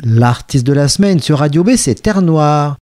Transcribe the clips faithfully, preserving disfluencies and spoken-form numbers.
L'artiste de la semaine sur Radio B, c'est Terre Noire.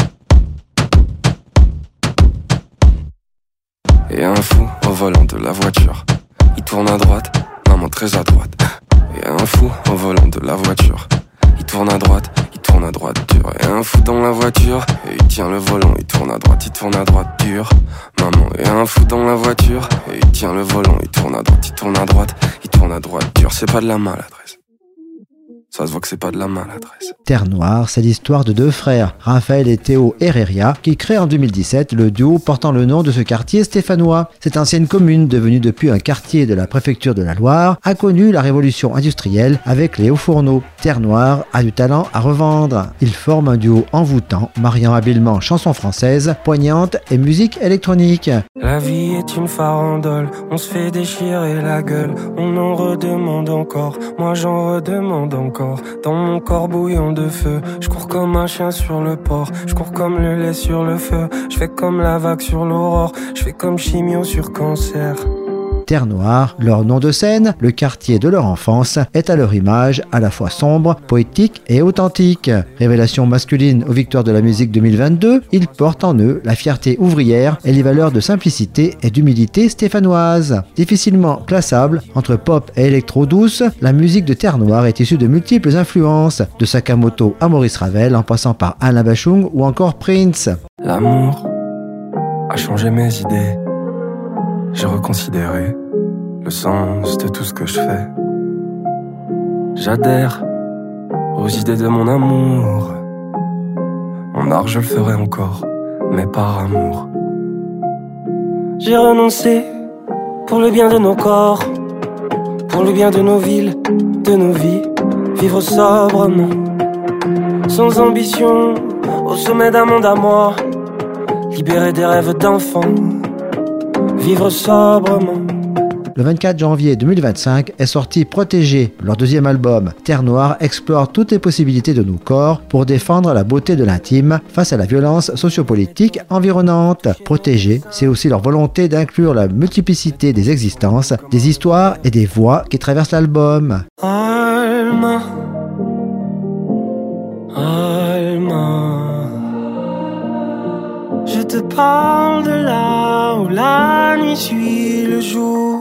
Et un fou au volant de la voiture, il tourne à droite, maman très à droite. Et un fou au volant de la voiture, il tourne à droite, il tourne à droite dur. Et un fou dans la voiture, et il tient le volant, il tourne à droite, il tourne à droite dur. Maman, et un fou dans la voiture, et il tient le volant, il tourne à droite, il tourne à droite, il tourne à droite dur. C'est pas de la maladresse. Ça se voit que c'est pas de la maladresse. Terre Noire, c'est l'histoire de deux frères, Raphaël et Théo Herreria, qui créent en deux mille dix-sept le duo portant le nom de ce quartier stéphanois. Cette ancienne commune, devenue depuis un quartier de la préfecture de la Loire, a connu la révolution industrielle avec les hauts fourneaux. Terre Noire a du talent à revendre. Ils forment un duo envoûtant, mariant habilement chansons françaises, poignantes et musique électronique. La vie est une farandole, on se fait déchirer la gueule, on en redemande encore, moi j'en redemande encore. Dans mon corps bouillon de feu, je cours comme un chien sur le port, je cours comme le lait sur le feu, je fais comme la vague sur l'aurore, je fais comme chimio sur cancer. Terre Noire, leur nom de scène, le quartier de leur enfance, est à leur image à la fois sombre, poétique et authentique. Révélation masculine aux Victoires de la musique deux mille vingt-deux, ils portent en eux la fierté ouvrière et les valeurs de simplicité et d'humilité stéphanoise. Difficilement classable entre pop et électro douce, la musique de Terre Noire est issue de multiples influences, de Sakamoto à Maurice Ravel en passant par Alain Bachung ou encore Prince. L'amour a changé mes idées. J'ai reconsidéré le sens de tout ce que je fais. J'adhère aux idées de mon amour. En art je le ferai encore, mais par amour. J'ai renoncé pour le bien de nos corps, pour le bien de nos villes, de nos vies. Vivre sobrement, sans ambition, au sommet d'un monde à moi. Libérer des rêves d'enfants, vivre sobrement. Le vingt-quatre janvier deux mille vingt-cinq est sorti Protégé, leur deuxième album. Terre Noire explore toutes les possibilités de nos corps pour défendre la beauté de l'intime face à la violence sociopolitique environnante. Protégé, c'est aussi leur volonté d'inclure la multiplicité des existences, des histoires et des voix qui traversent l'album. Alma, Alma, je te parle de là où la nuit suit le jour.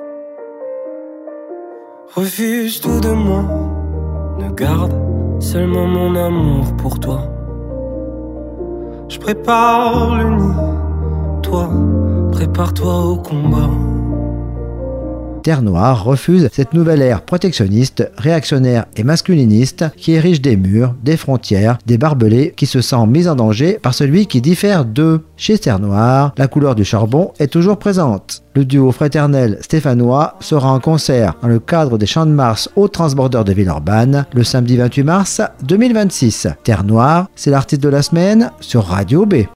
Refuse tout de moi, ne garde seulement mon amour pour toi. Je prépare le nid, toi, prépare-toi au combat. Terre Noire refuse cette nouvelle ère protectionniste, réactionnaire et masculiniste qui érige des murs, des frontières, des barbelés qui se sent mis en danger par celui qui diffère d'eux. Chez Terre Noire, la couleur du charbon est toujours présente. Le duo fraternel stéphanois sera en concert dans le cadre des Champs de Mars au Transborder de Villeurbanne le samedi vingt-huit mars deux mille vingt-six. Terre Noire, c'est l'artiste de la semaine sur Radio B.